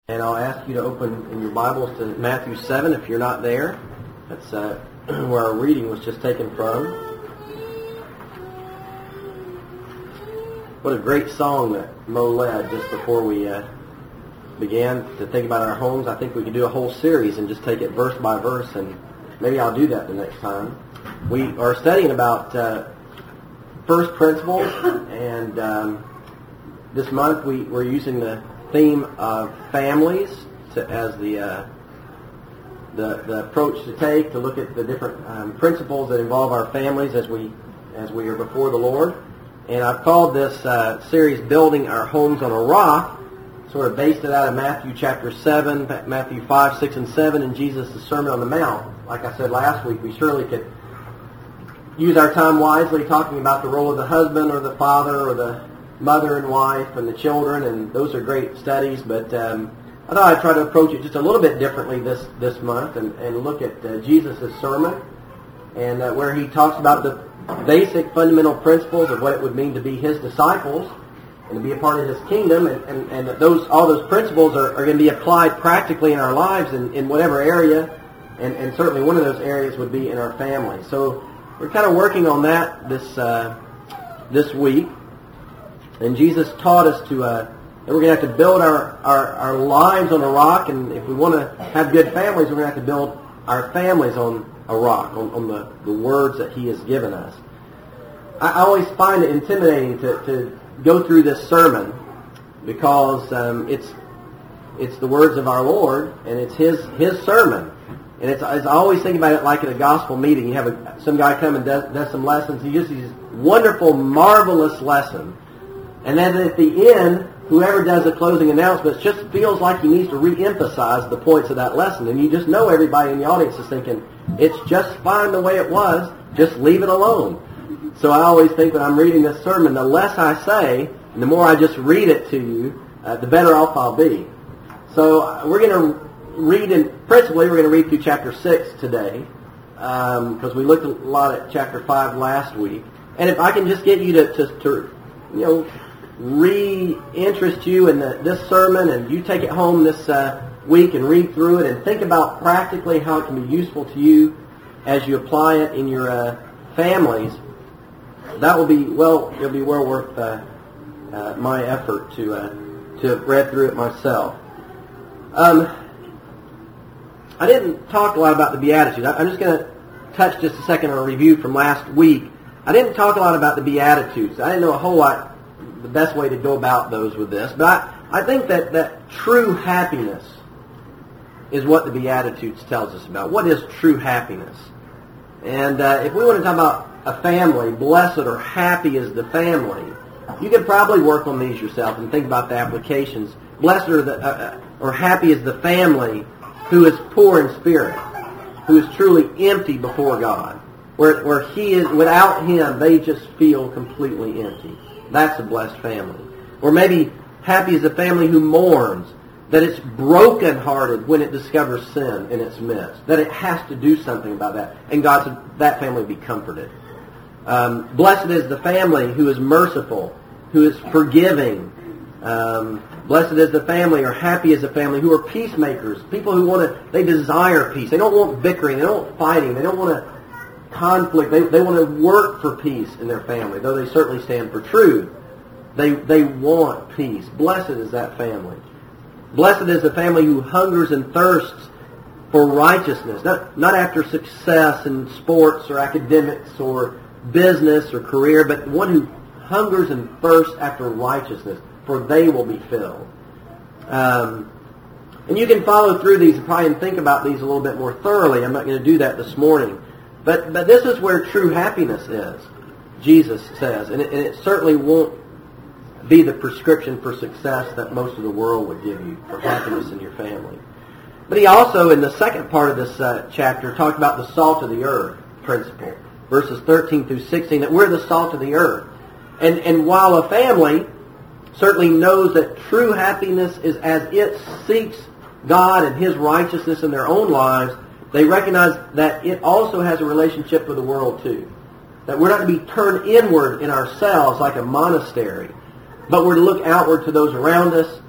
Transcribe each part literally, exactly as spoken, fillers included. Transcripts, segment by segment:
And I'll ask you to open in your Bibles to Matthew seven if you're not there. That's uh, where our reading was just taken from. What a great song that Mo led just before we uh, began to think about our homes. I think we could do a whole series and just take it verse by verse, and maybe I'll do that the next time. We are studying about uh, first principles, and um, this month we, we're using the theme of families to, as the, uh, the the approach to take to look at the different um, principles that involve our families as we as we are before the Lord. And I've called this uh, series "Building Our Homes on a Rock," sort of based it out of Matthew chapter seven, Matthew five, six, and seven, and Jesus' Sermon on the Mount. Like I said last week, we surely could use our time wisely talking about the role of the husband or the father or the mother and wife and the children, and those are great studies, but um, I thought I'd try to approach it just a little bit differently this, this month and, and look at uh, Jesus' sermon, and uh, where he talks about the basic fundamental principles of what it would mean to be his disciples and to be a part of his kingdom, and, and, and that those all those principles are, are going to be applied practically in our lives in, in whatever area, and, and certainly one of those areas would be in our family. So we're kind of working on that this uh, this week. And Jesus taught us to uh, that we're going to have to build our, our, our lives on a rock, and if we want to have good families, we're going to have to build our families on a rock, on, on the, the words that he has given us. I, I always find it intimidating to, to go through this sermon because um, it's it's the words of our Lord, and it's his his sermon. And it's, it's I always think about it like at a gospel meeting. You have a, some guy come and does, does some lessons. He gives these wonderful, marvelous lessons. And then at the end, whoever does the closing announcements just feels like he needs to re-emphasize the points of that lesson. And you just know everybody in the audience is thinking, it's just fine the way it was, just leave it alone. So I always think when I'm reading this sermon, the less I say, and the more I just read it to you, uh, the better off I'll be. So uh, we're going to read, in principally we're going to read through chapter six today, because um, we looked a lot at chapter five last week. And if I can just get you to, to, to you know, re-interest you in the, this sermon, and you take it home this uh, week and read through it and think about practically how it can be useful to you as you apply it in your uh, families, that will be well it'll be well worth uh, uh, my effort to uh, to have read through it myself. Um, I didn't talk a lot about the Beatitudes. I'm just going to touch just a second on a review from last week. I didn't talk a lot about the Beatitudes. I didn't know a whole lot the best way to go about those with this, but I, I think that, that true happiness is what the Beatitudes tells us about. What is true happiness? And uh, if we want to talk about a family, blessed or happy is the family, you could probably work on these yourself and think about the applications. Blessed or, the, uh, or happy is the family who is poor in spirit, who is truly empty before God, where, where he is, without him, they just feel completely empty. That's a blessed family. Or maybe happy is a family who mourns, that it's brokenhearted when it discovers sin in its midst, that it has to do something about that. And God said that family be comforted. Um, blessed is the family who is merciful, who is forgiving. Um, blessed is the family, or happy is the family who are peacemakers, people who want to, they desire peace. They don't want bickering, they don't want fighting, they don't want to conflict. They, they want to work for peace in their family, though they certainly stand for truth. They they want peace. Blessed is that family. Blessed is the family who hungers and thirsts for righteousness, not, not after success in sports or academics or business or career, but one who hungers and thirsts after righteousness, for they will be filled. Um, and you can follow through these and probably think about these a little bit more thoroughly. I'm not going to do that this morning. But but this is where true happiness is, Jesus says. And it, and it certainly won't be the prescription for success that most of the world would give you for happiness in your family. But he also, in the second part of this uh, chapter, talked about the salt of the earth principle, verses thirteen through sixteen, that we're the salt of the earth. And, and while a family certainly knows that true happiness is as it seeks God and his righteousness in their own lives, they recognize that it also has a relationship with the world too. That we're not to be turned inward in ourselves like a monastery, but we're to look outward to those around us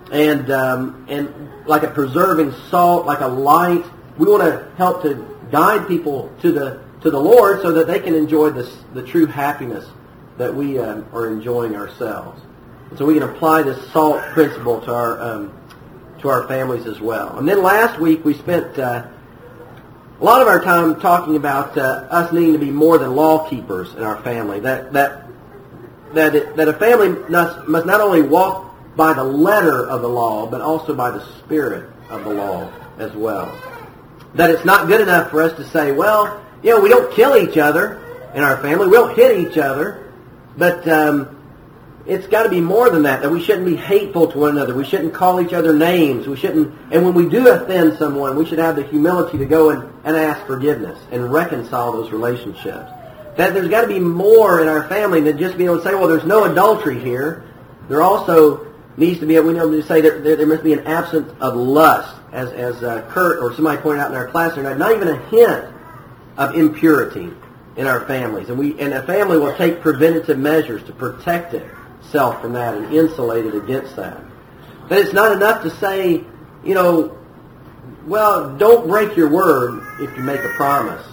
and um, and like a preserving salt, like a light. We want to help to guide people to the to the Lord so that they can enjoy this the true happiness that we um, are enjoying ourselves. And so we can apply this salt principle to our um, to our families as well. And then last week we spent uh, a lot of our time talking about uh, us needing to be more than law keepers in our family. That that that it, that a family must must not only walk by the letter of the law, but also by the spirit of the law as well. That it's not good enough for us to say, well, you know, we don't kill each other in our family, we don't hit each other, but um, it's got to be more than that, that we shouldn't be hateful to one another, we shouldn't call each other names, we shouldn't, and when we do offend someone, we should have the humility to go and, and ask forgiveness and reconcile those relationships. That there's got to be more in our family than just being able to say, well, there's no adultery here. There also needs to be, we know to say that there, there must be an absence of lust, as as uh, Kurt or somebody pointed out in our class tonight. Not even a hint of impurity in our families, and we and a family will take preventative measures to protect itself from that and insulate it against that. That it's not enough to say, you know, well, don't break your word if you make a promise,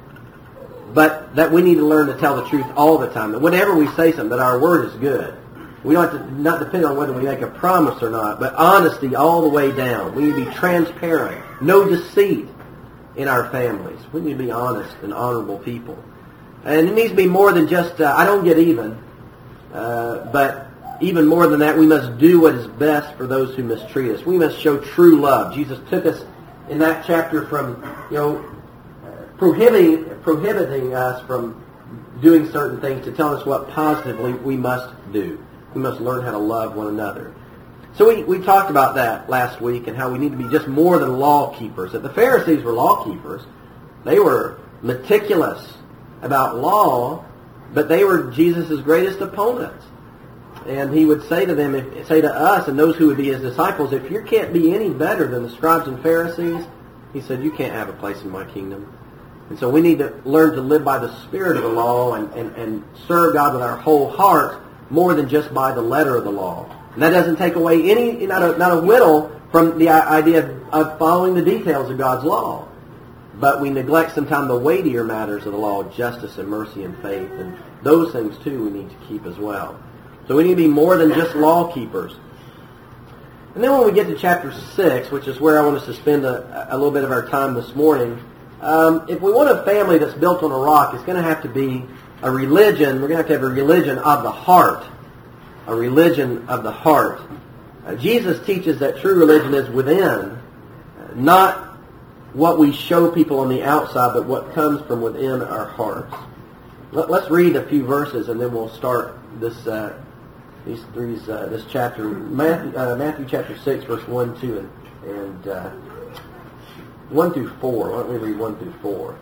but that we need to learn to tell the truth all the time. That whenever we say something, that our word is good. We don't have to not depend on whether we make a promise or not, but honesty all the way down. We need to be transparent. No deceit in our families. We need to be honest and honorable people. And it needs to be more than just, uh, I don't get even, uh, but even more than that, we must do what is best for those who mistreat us. We must show true love. Jesus took us in that chapter from, you know, prohibiting, prohibiting us from doing certain things to tell us what positively we must do. We must learn how to love one another. So we, we talked about that last week and how we need to be just more than law keepers. That the Pharisees were law keepers. They were meticulous about law, but they were Jesus' greatest opponents. And he would say to them, if, say to us and those who would be his disciples, if you can't be any better than the scribes and Pharisees, he said, you can't have a place in my kingdom. And so we need to learn to live by the spirit of the law and, and, and serve God with our whole heart, more than just by the letter of the law. And that doesn't take away any, not a, not a whittle from the idea of, of following the details of God's law. But we neglect sometimes the weightier matters of the law, justice and mercy and faith. And those things, too, we need to keep as well. So we need to be more than just law keepers. And then when we get to chapter six, which is where I want us to spend a, a little bit of our time this morning, um, if we want a family that's built on a rock, it's going to have to be a religion. We're going to have to have a religion of the heart. A religion of the heart. Uh, Jesus teaches that true religion is within, uh, not what we show people on the outside, but what comes from within our hearts. Let, let's read a few verses, and then we'll start this uh, these three uh, this chapter. Matthew, uh, Matthew chapter six, verse one, two, and, and uh, one through four. Why don't we read one through four?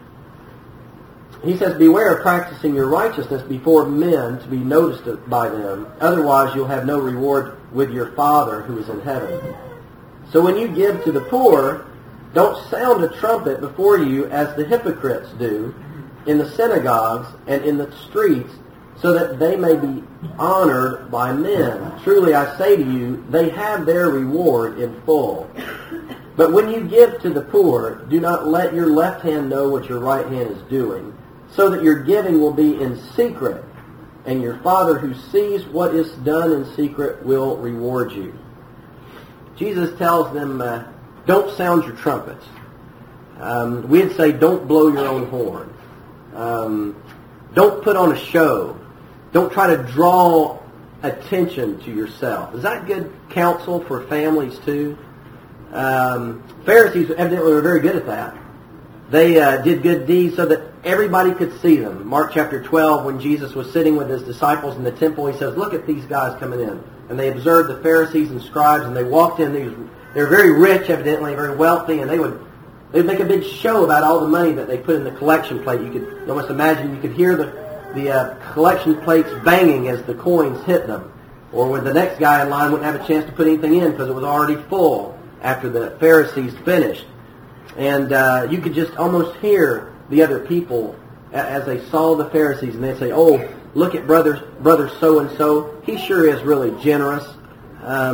He says, beware of practicing your righteousness before men to be noticed by them. Otherwise, you'll have no reward with your Father who is in heaven. So when you give to the poor, don't sound a trumpet before you as the hypocrites do in the synagogues and in the streets, so that they may be honored by men. Truly, I say to you, they have their reward in full. But when you give to the poor, do not let your left hand know what your right hand is doing, so that your giving will be in secret, and your Father who sees what is done in secret will reward you. Jesus tells them, uh, don't sound your trumpets. Um, we'd say, don't blow your own horn. Um, don't put on a show. Don't try to draw attention to yourself. Is that good counsel for families too? Um, Pharisees evidently were very good at that. They uh, did good deeds so that everybody could see them. Mark chapter twelve, when Jesus was sitting with his disciples in the temple, he says, look at these guys coming in. And they observed the Pharisees and scribes, and they walked in. They, was, they were very rich, evidently, very wealthy, and they would they'd make a big show about all the money that they put in the collection plate. You could almost imagine you could hear the, the uh, collection plates banging as the coins hit them. Or when the next guy in line wouldn't have a chance to put anything in because it was already full after the Pharisees finished. And uh, you could just almost hear the other people as they saw the Pharisees, and they'd say, oh, look at brother, brother so-and-so. He sure is really generous. Um,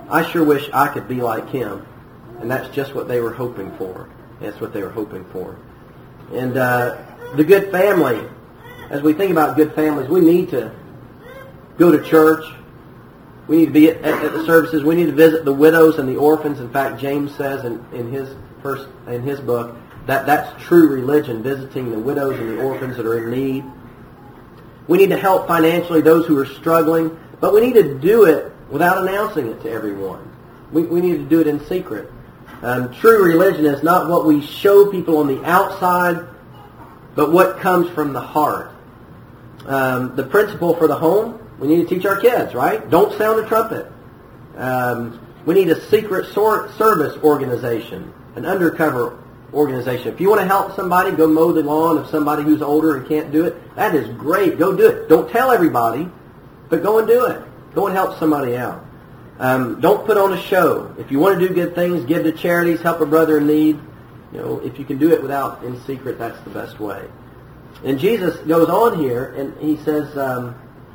I sure wish I could be like him. And that's just what they were hoping for. That's what they were hoping for. And uh, the good family, as we think about good families, we need to go to church. We need to be at, at the services. We need to visit the widows and the orphans. In fact, James says in, in his first in his book that that's true religion, visiting the widows and the orphans that are in need. We need to help financially those who are struggling, but we need to do it without announcing it to everyone. We, we need to do it in secret. Um, true religion is not what we show people on the outside, but what comes from the heart. Um, the principle for the home, we need to teach our kids, right? Don't sound a trumpet. Um, we need a secret sor- service organization, an undercover organization. If you want to help somebody, go mow the lawn of somebody who's older and can't do it. That is great. Go do it. Don't tell everybody, but go and do it. Go and help somebody out. Um, don't put on a show. If you want to do good things, give to charities, help a brother in need. You know, if you can do it without in secret, that's the best way. And Jesus goes on here, and he says um,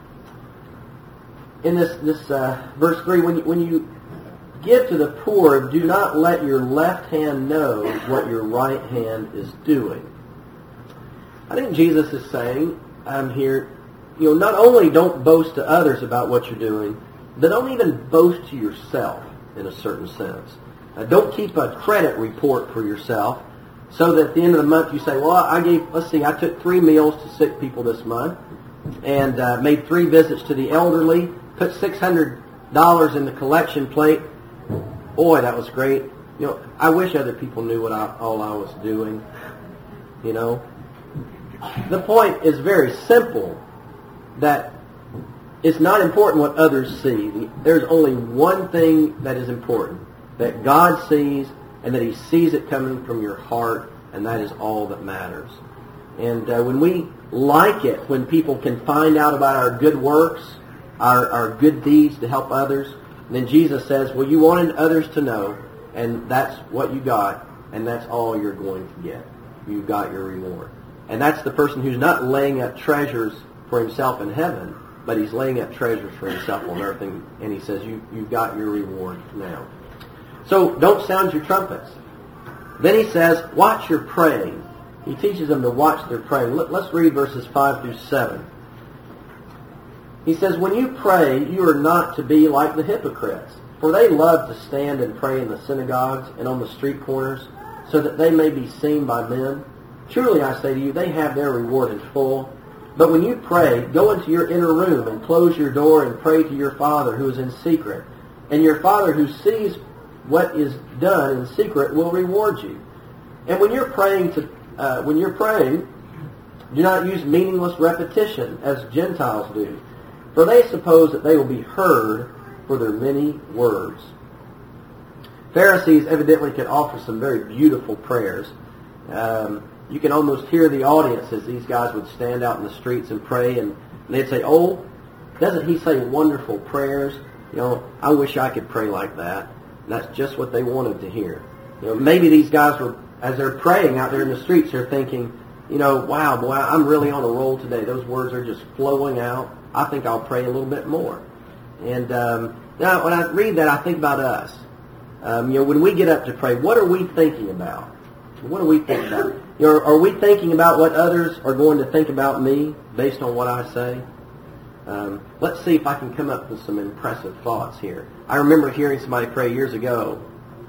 in this this uh, verse three, when you, when you give to the poor, do not let your left hand know what your right hand is doing. I think Jesus is saying um, here, you know, not only don't boast to others about what you're doing, but don't even boast to yourself in a certain sense. Uh, don't keep a credit report for yourself so that at the end of the month you say, well, I gave, let's see, I took three meals to sick people this month and uh, made three visits to the elderly, put six hundred dollars in the collection plate. Boy, that was great. You know, I wish other people knew what I, all I was doing. You know, the point is very simple, that it's not important what others see. There's only one thing that is important, that God sees, and that he sees it coming from your heart, and that is all that matters. And uh, when we like it, when people can find out about our good works, our, our good deeds to help others, then Jesus says, well, you wanted others to know, and that's what you got, and that's all you're going to get. You got your reward. And that's the person who's not laying up treasures for himself in heaven, but he's laying up treasures for himself on earth, and, and he says, you, you got your reward now. So don't sound your trumpets. Then he says, watch your praying. He teaches them to watch their praying. Let, let's read verses five through seven. He says, when you pray, you are not to be like the hypocrites, for they love to stand and pray in the synagogues and on the street corners, so that they may be seen by men. Truly I say to you, they have their reward in full. But when you pray, go into your inner room and close your door and pray to your Father who is in secret. And your Father who sees what is done in secret will reward you. And when you're praying, to, uh, when you're praying, do not use meaningless repetition as Gentiles do, for they suppose that they will be heard for their many words. Pharisees evidently could offer some very beautiful prayers. Um, you can almost hear the audience as these guys would stand out in the streets and pray, and they'd say, oh, doesn't he say wonderful prayers? You know, I wish I could pray like that. And that's just what they wanted to hear. You know, maybe these guys were, as they're praying out there in the streets, they're thinking, you know, wow, boy, I'm really on a roll today. Those words are just flowing out. I think I'll pray a little bit more. And um, now when I read that, I think about us. Um, you know, when we get up to pray, what are we thinking about? What are we thinking about? You know, are we thinking about what others are going to think about me based on what I say? Um, let's see if I can come up with some impressive thoughts here. I remember hearing somebody pray years ago,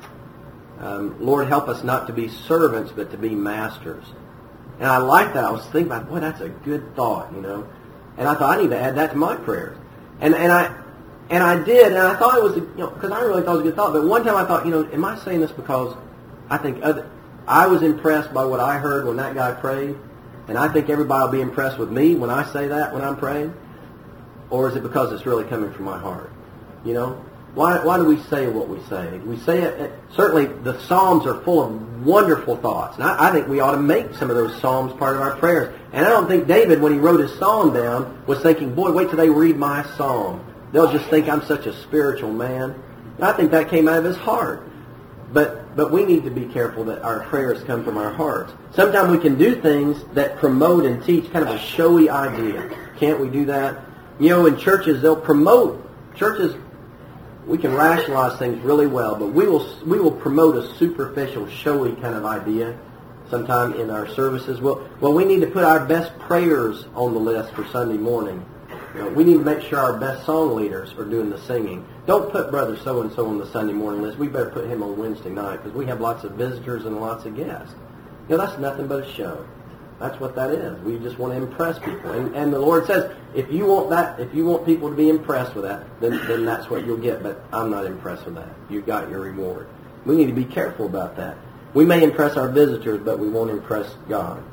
um, Lord, help us not to be servants, but to be masters. And I like that. I was thinking about, boy, that's a good thought, you know. And I thought, I need to add that to my prayers. And and I and I did, and I thought it was, you know, because I really thought it was a good thought. But one time I thought, you know, am I saying this because I think other, I was impressed by what I heard when that guy prayed, and I think everybody will be impressed with me when I say that when I'm praying? Or is it because it's really coming from my heart? You know? Why why do we say what we say? We say it, it certainly the Psalms are full of wonderful thoughts. And I, I think we ought to make some of those Psalms part of our prayers. And I don't think David, when he wrote his Psalm down, was thinking, boy, wait till they read my Psalm. They'll just think I'm such a spiritual man. And I think that came out of his heart. But but we need to be careful that our prayers come from our hearts. Sometimes we can do things that promote and teach kind of a showy idea. Can't we do that? You know, in churches, they'll promote. Churches we can rationalize things really well, but we will we will promote a superficial, showy kind of idea sometime in our services. Well, well, we need to put our best prayers on the list for Sunday morning. You know, we need to make sure our best song leaders are doing the singing. Don't put Brother so-and-so on the Sunday morning list. We better put him on Wednesday night because we have lots of visitors and lots of guests. You know, that's nothing but a show. That's what that is. We just want to impress people. And, and the Lord says, if you want that, if you want people to be impressed with that, then, then that's what you'll get. But I'm not impressed with that. You've got your reward. We need to be careful about that. We may impress our visitors, but we won't impress God.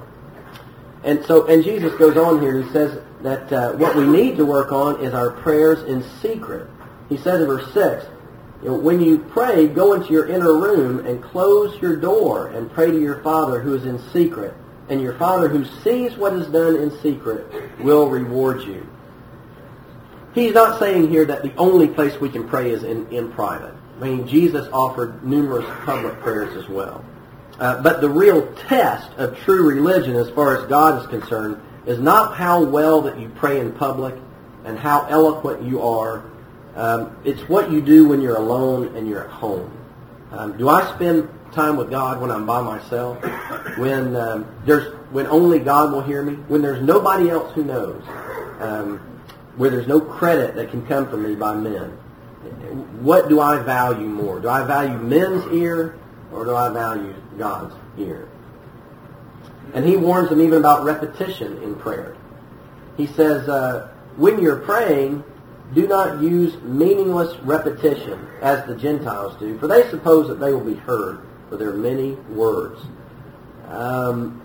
And so, and Jesus goes on here. He says that uh, what we need to work on is our prayers in secret. He says in verse six, you know, when you pray, go into your inner room and close your door and pray to your Father who is in secret. And your Father who sees what is done in secret will reward you. He's not saying here that the only place we can pray is in, in private. I mean, Jesus offered numerous public prayers as well. Uh, but the real test of true religion as far as God is concerned is not how well that you pray in public and how eloquent you are. Um, it's what you do when you're alone and you're at home. Um, do I spend time with God when I'm by myself? When um, there's when only God will hear me? When there's nobody else who knows? Um, where there's no credit that can come from me by men? What do I value more? Do I value men's ear or do I value God's ear? And he warns them even about repetition in prayer. He says, uh, when you're praying, do not use meaningless repetition as the Gentiles do, for they suppose that they will be heard for their many words. Um,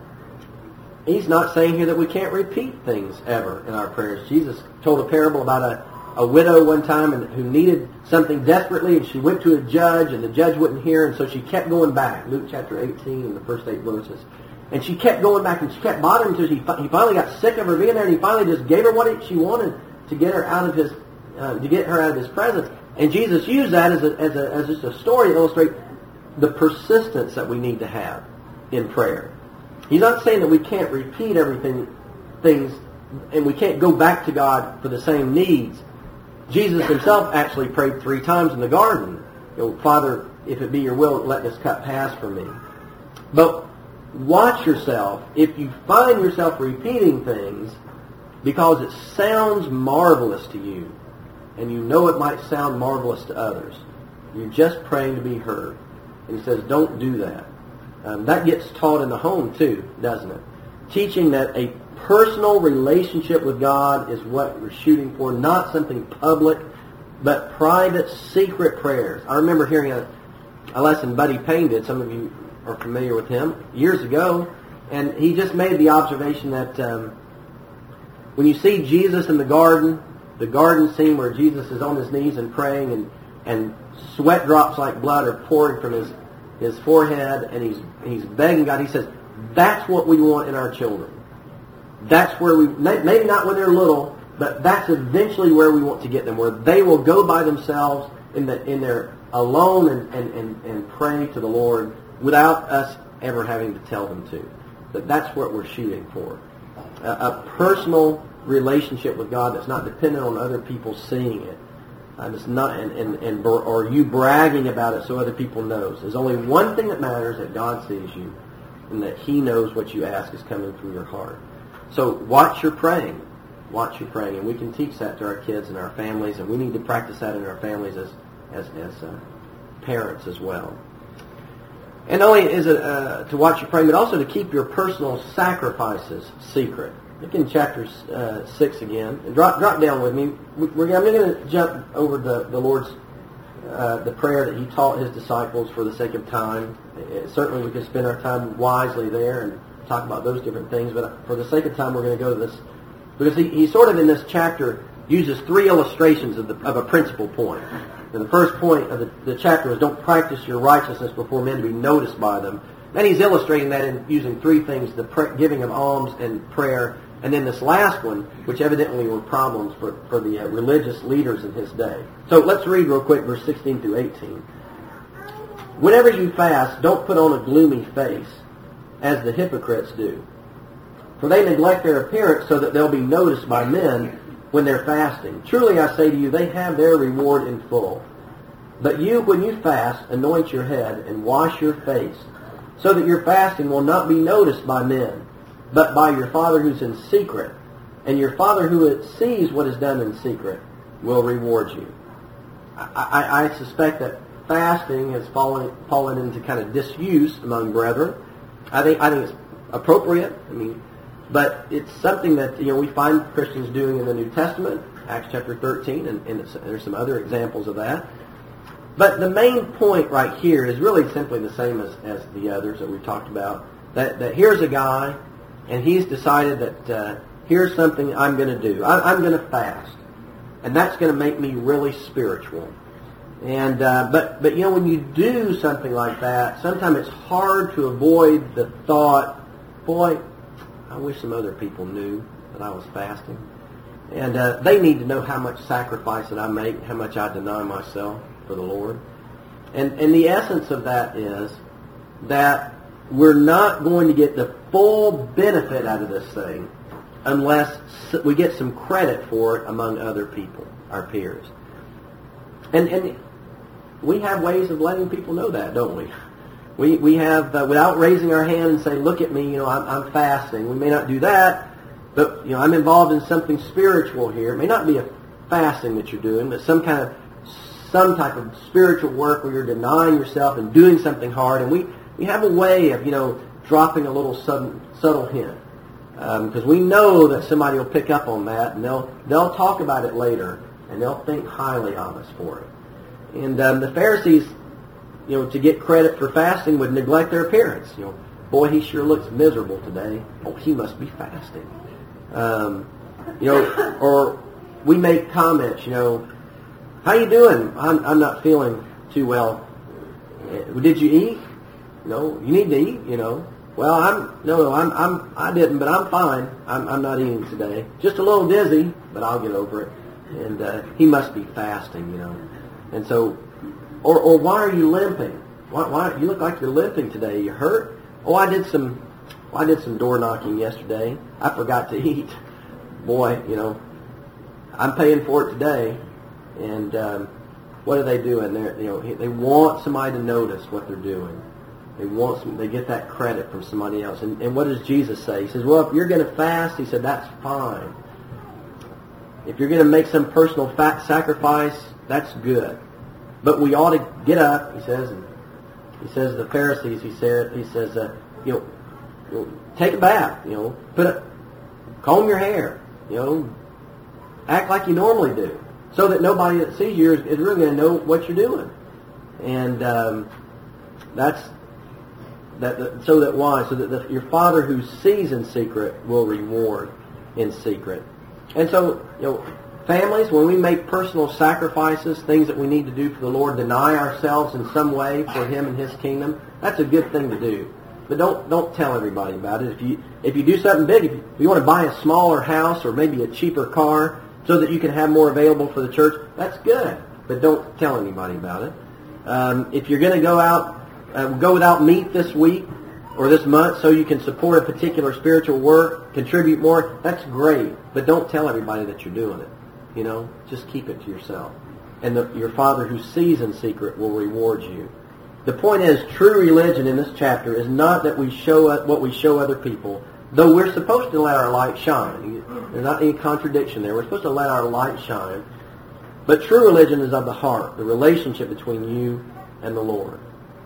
he's not saying here that we can't repeat things ever in our prayers. Jesus told a parable about a, a widow one time and who needed something desperately, and she went to a judge, and the judge wouldn't hear, and so she kept going back. Luke chapter eighteen in the first eight verses. And she kept going back, and she kept bothering him until he, he finally got sick of her being there, and he finally just gave her what she wanted to get her out of his uh, to get her out of his presence. And Jesus used that as a, as a, as just a story to illustrate the persistence that we need to have in prayer. He's not saying that we can't repeat everything, things, and we can't go back to God for the same needs. Jesus himself actually prayed three times in the garden. You know, Father, if it be your will, let this cup pass from me. But watch yourself. If you find yourself repeating things because it sounds marvelous to you, and you know it might sound marvelous to others, you're just praying to be heard. And he says, don't do that. Um, that gets taught in the home too, doesn't it? Teaching that a personal relationship with God is what we're shooting for, not something public, but private, secret prayers. I remember hearing a, a lesson Buddy Payne did. Some of you are familiar with him, years ago, and he just made the observation that um, when you see Jesus in the garden, the garden scene where Jesus is on his knees and praying, and, and sweat drops like blood are pouring from his, his forehead, and he's he's begging God. He says, that's what we want in our children. That's where we, maybe not when they're little, but that's eventually where we want to get them, where they will go by themselves in the in their alone and, and, and, and pray to the Lord without us ever having to tell them to. But that's what we're shooting for. A, a personal relationship with God that's not dependent on other people seeing it. Um, it's not, and, and, and or you bragging about it so other people knows. There's only one thing that matters, that God sees you and that He knows what you ask is coming through your heart. So watch your praying. Watch your praying. And we can teach that to our kids and our families, and we need to practice that in our families as as, as uh, parents as well. And not only is it uh, to watch your praying, but also to keep your personal sacrifices secret. Look in chapter uh, six again. And drop drop down with me. We're, I'm going to jump over the, the Lord's, uh, the prayer that He taught His disciples for the sake of time. It, certainly we can spend our time wisely there and talk about those different things, but for the sake of time we're going to go to this, because he, he sort of in this chapter uses three illustrations of, the, of a principal point. And the first point of the, the chapter is don't practice your righteousness before men to be noticed by them. Then he's illustrating that in using three things, the pr- giving of alms and prayer, and then this last one, which evidently were problems for, for the uh, religious leaders in his day. So let's read real quick verse sixteen through eighteen. Whenever you fast, don't put on a gloomy face, as the hypocrites do. For they neglect their appearance so that they'll be noticed by men. when they're fasting. Truly I say to you, they have their reward in full. But you, when you fast, anoint your head and wash your face, so that your fasting will not be noticed by men, but by your Father who's in secret. And your Father who sees what is done in secret will reward you. I, I, I suspect that fasting has fallen fallen into kind of disuse among brethren. I think I think it's appropriate. I mean, but it's something that you know we find Christians doing in the New Testament, Acts chapter thirteen, and, and it's, there's some other examples of that. But the main point right here is really simply the same as, as the others that we've talked about. That that here's a guy, and he's decided that uh, here's something I'm going to do. I, I'm going to fast, and that's going to make me really spiritual. And uh, but but you know when you do something like that, sometimes it's hard to avoid the thought, boy, I wish some other people knew that I was fasting, and uh, they need to know how much sacrifice that I make, how much I deny myself for the Lord. And and the essence of that is that we're not going to get the full benefit out of this thing unless we get some credit for it among other people, our peers. And and we have ways of letting people know that, don't we? We we have, uh, without raising our hand and saying, look at me, you know, I'm, I'm fasting. We may not do that, but, you know, I'm involved in something spiritual here. It may not be a fasting that you're doing, but some kind of, some type of spiritual work where you're denying yourself and doing something hard. And we, we have a way of, you know, dropping a little sudden, subtle hint. Because um, we know that somebody will pick up on that, and they'll they'll talk about it later, and they'll think highly of us for it. And um, the Pharisees, you know, to get credit for fasting would neglect their appearance. You know, boy, he sure looks miserable today. Oh, he must be fasting. Um, you know, or we make comments, you know, how you doing? I'm, I'm not feeling too well. Did you eat? No, you need to eat, you know. Well, I'm no, no, I'm, I'm, I didn't, but I'm fine. I'm, I'm not eating today. Just a little dizzy, but I'll get over it. And uh, he must be fasting, you know. And so, or, or why are you limping? Why, why you look like you're limping today? You hurt? Oh, I did some, well, I did some door knocking yesterday. I forgot to eat. Boy, you know, I'm paying for it today. And um, what are they doing? They, you know, they want somebody to notice what they're doing. They want some, they get that credit from somebody else. And, and what does Jesus say? He says, well, if you're going to fast, he said, that's fine. If you're going to make some personal fat sacrifice, that's good. But we ought to get up, he says, and he says to the Pharisees, he said, he says, uh, you, know, you know, take a bath, you know, put a, comb your hair, you know, act like you normally do, so that nobody that sees you is, is really going to know what you're doing. And um, that's that. The, so that why? So that the, your Father who sees in secret will reward in secret. And so, you know, families, when we make personal sacrifices, things that we need to do for the Lord, deny ourselves in some way for Him and His kingdom, that's a good thing to do. But don't don't tell everybody about it. If you if you do something big, if you, if you want to buy a smaller house or maybe a cheaper car so that you can have more available for the church, that's good. But don't tell anybody about it. Um, if you're going to go out, uh, go without meat this week or this month so you can support a particular spiritual work, contribute more, that's great. But don't tell everybody that you're doing it. You know, just keep it to yourself. And the, your Father who sees in secret will reward you. The point is, true religion in this chapter is not that we show what we show other people, though we're supposed to let our light shine. There's not any contradiction there. We're supposed to let our light shine. But true religion is of the heart, the relationship between you and the Lord.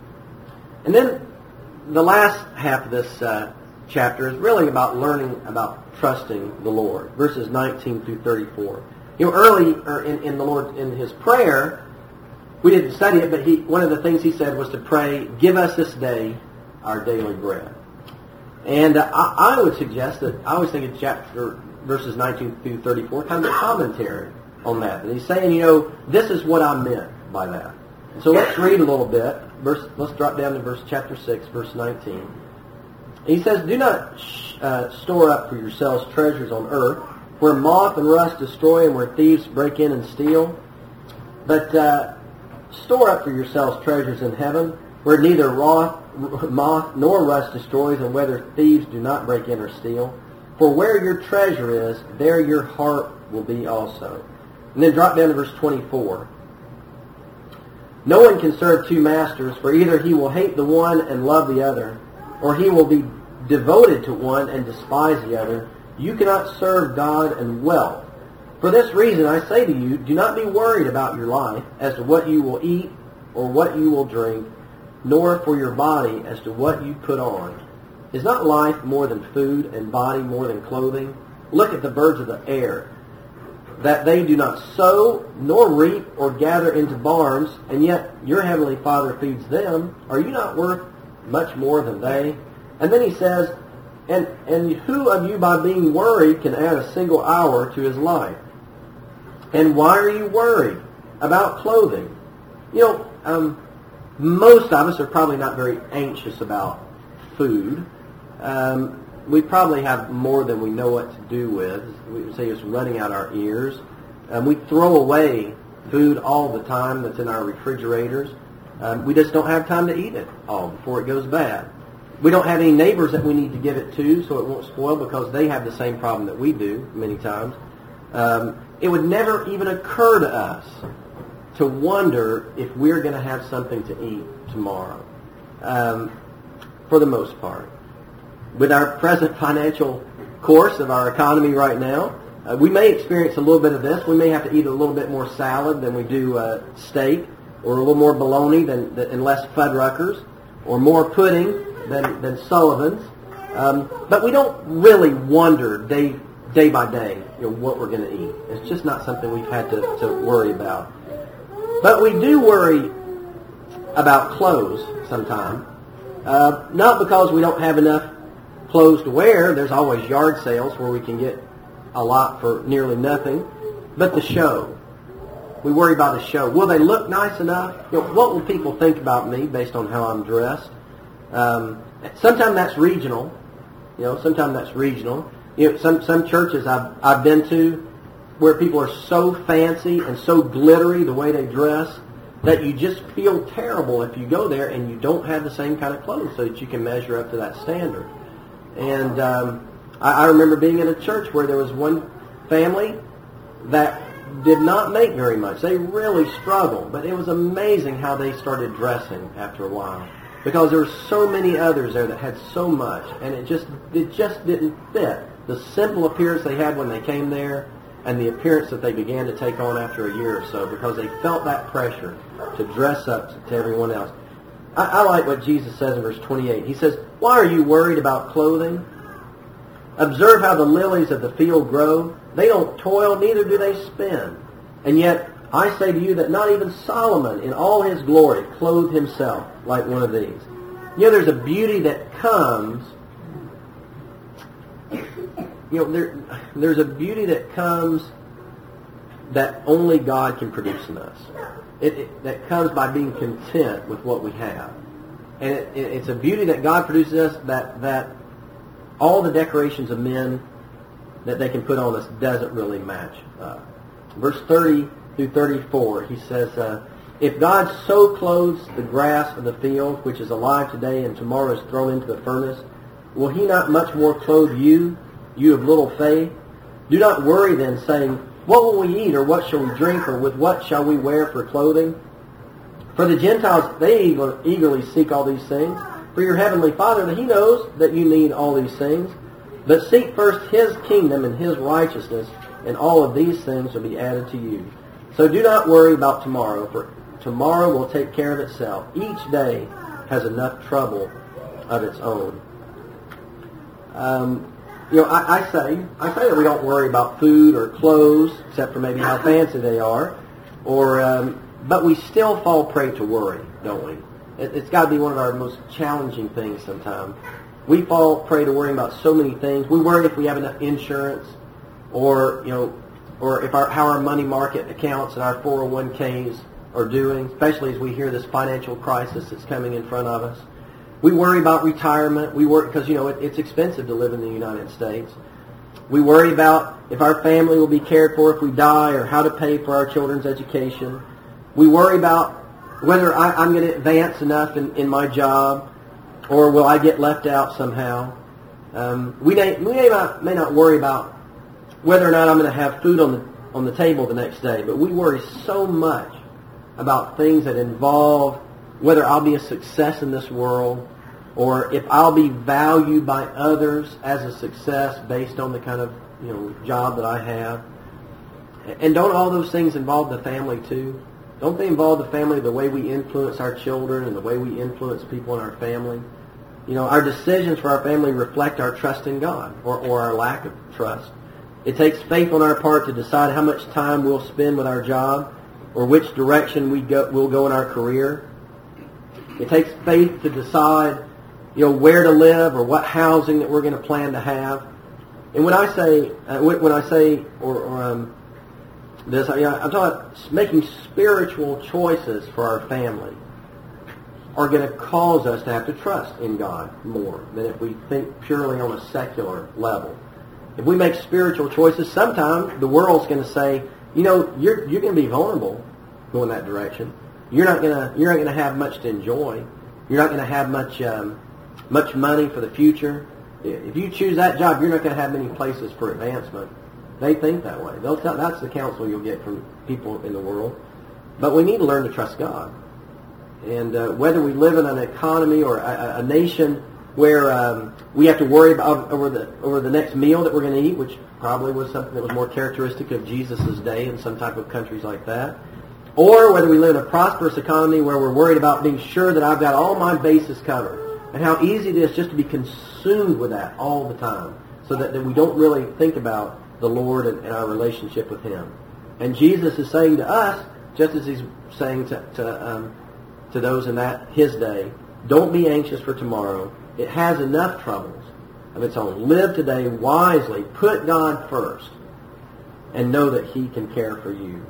And then the last half of this uh, chapter is really about learning about trusting the Lord, verses nineteen through thirty-four. You know, early or in, in the Lord, in His prayer, we didn't study it, but he one of the things He said was to pray, give us this day our daily bread. And uh, I, I would suggest that, I always think of chapter, verses nineteen through thirty-four, kind of a commentary on that. And He's saying, you know, this is what I meant by that. So let's read a little bit. Verse, let's drop down to verse chapter six, verse nineteen. He says, do not sh- uh, store up for yourselves treasures on earth, where moth and rust destroy and where thieves break in and steal. But uh, store up for yourselves treasures in heaven, where neither moth, moth nor rust destroys and whether thieves do not break in or steal. For where your treasure is, there your heart will be also. And then drop down to verse twenty-four. No one can serve two masters, for either he will hate the one and love the other, or he will be devoted to one and despise the other. You cannot serve God and wealth. For this reason I say to you, do not be worried about your life as to what you will eat or what you will drink, nor for your body as to what you put on. Is not life more than food, and body more than clothing? Look at the birds of the air, that they do not sow, nor reap, or gather into barns, and yet your heavenly Father feeds them. Are you not worth much more than they? And then he says, and, and who of you by being worried can add a single hour to his life? And why are you worried about clothing? You know, um, most of us are probably not very anxious about food. Um, we probably have more than we know what to do with. We would say it's running out our ears. Um, we throw away food all the time that's in our refrigerators. Um, we just don't have time to eat it all before it goes bad. We don't have any neighbors that we need to give it to so it won't spoil because they have the same problem that we do many times. Um, it would never even occur to us to wonder if we're going to have something to eat tomorrow, um, for the most part. With our present financial course of our economy right now, uh, we may experience a little bit of this. We may have to eat a little bit more salad than we do uh, steak, or a little more bologna than, than and less Fuddruckers, or more pudding than, than Sullivan's. Um, but we don't really wonder day day by day, you know, what we're going to eat. It's just not something we've had to, to worry about. But we do worry about clothes sometimes. Uh, not because we don't have enough clothes to wear. There's always yard sales where we can get a lot for nearly nothing. But the show. We worry about the show. Will they look nice enough? You know, what will people think about me based on how I'm dressed? Um, sometimes that's regional. You know, sometimes that's regional. You know, some some churches I've I've been to where people are so fancy and so glittery the way they dress that you just feel terrible if you go there and you don't have the same kind of clothes so that you can measure up to that standard. And um, I, I remember being in a church where there was one family that did not make very much. They really struggled, but it was amazing how they started dressing after a while, because there were so many others there that had so much, and it just it just didn't fit. The simple appearance they had when they came there and the appearance that they began to take on after a year or so, because they felt that pressure to dress up to everyone else. I, I like what Jesus says in verse twenty-eight. He says, why are you worried about clothing? Observe how the lilies of the field grow. They don't toil, neither do they spin. And yet, I say to you that not even Solomon in all his glory clothed himself like one of these. You know, there's a beauty that comes, you know, there, there's a beauty that comes that only God can produce in us. It, it, that comes by being content with what we have. And it, it, it's a beauty that God produces us that, that all the decorations of men that they can put on us doesn't really match up. Verse thirty through thirty-four, he says, uh, if God so clothes the grass of the field, which is alive today and tomorrow is thrown into the furnace, will he not much more clothe you, you of little faith? Do not worry then, saying, what will we eat, or what shall we drink, or with what shall we wear for clothing? For the Gentiles, they eager, eagerly seek all these things. For your heavenly Father, he knows that you need all these things. But seek first his kingdom and his righteousness, and all of these things will be added to you. So do not worry about tomorrow, for tomorrow will take care of itself. Each day has enough trouble of its own. Um, you know, I, I say I say that we don't worry about food or clothes, except for maybe how fancy they are, or um, but we still fall prey to worry, don't we? It, it's got to be one of our most challenging things sometimes. We fall prey to worrying about so many things. We worry if we have enough insurance, or you know, or if our how our money market accounts and our four oh one k's are doing, especially as we hear this financial crisis that's coming in front of us. We worry about retirement. We worry because you know it, it's expensive to live in the United States. We worry about if our family will be cared for if we die, or how to pay for our children's education. We worry about whether I, I'm going to advance enough in, in my job, or will I get left out somehow. Um, we may, we may not, may not worry about whether or not I'm going to have food on the on the table the next day. But we worry so much about things that involve whether I'll be a success in this world or if I'll be valued by others as a success based on the kind of, you know, job that I have. And don't all those things involve the family too? Don't they involve the family, the way we influence our children and the way we influence people in our family? You know, our decisions for our family reflect our trust in God or, or our lack of trust. It takes faith on our part to decide how much time we'll spend with our job or which direction we go, we'll go in our career. It takes faith to decide, you know, where to live or what housing that we're going to plan to have. And when I say, uh, when I say, or, or um, this, I, I'm talking about making spiritual choices for our family are going to cause us to have to trust in God more than if we think purely on a secular level. If we make spiritual choices, sometimes the world's going to say, you know, you're you're going to be vulnerable going that direction. You're not going to you're not going to have much to enjoy. You're not going to have much um, much money for the future. If you choose that job, you're not going to have many places for advancement. They think that way. They'll tell, that's the counsel you'll get from people in the world. But we need to learn to trust God. And uh, whether we live in an economy or a, a nation where um, we have to worry about over the over the next meal that we're going to eat, which probably was something that was more characteristic of Jesus' day in some type of countries like that, or whether we live in a prosperous economy where we're worried about being sure that I've got all my bases covered, and how easy it is just to be consumed with that all the time, so that, that we don't really think about the Lord and, and our relationship with Him. And Jesus is saying to us, just as He's saying to to, um, to those in that His day, don't be anxious for tomorrow. It has enough troubles of its own. Live today wisely. Put God first, and know that He can care for you.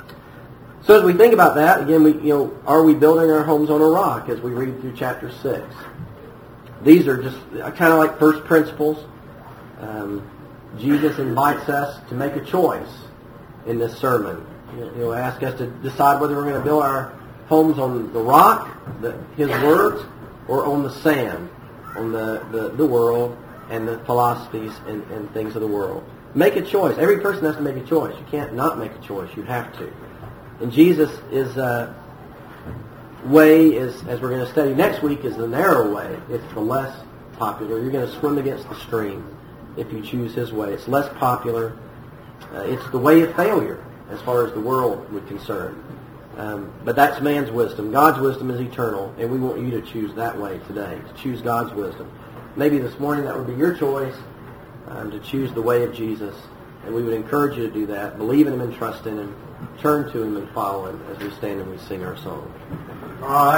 So as we think about that, again, we you know, are we building our homes on a rock as we read through chapter six? These are just kind of like first principles. Um, Jesus invites us to make a choice in this sermon. He'll ask us to decide whether we're going to build our homes on the rock, the, His words, or on the sand, on the, the, the world and the philosophies and, and things of the world. Make a choice. Every person has to make a choice. You can't not make a choice. You have to. And Jesus' is, uh, way, is, as we're going to study next week, is the narrow way. It's the less popular. You're going to swim against the stream if you choose His way. It's less popular. Uh, it's the way of failure as far as the world would concern. Um, but that's man's wisdom. God's wisdom is eternal, and we want you to choose that way today, to choose God's wisdom. Maybe this morning that would be your choice, um, to choose the way of Jesus, and we would encourage you to do that. Believe in Him and trust in Him. Turn to Him and follow Him as we stand and we sing our song. All right.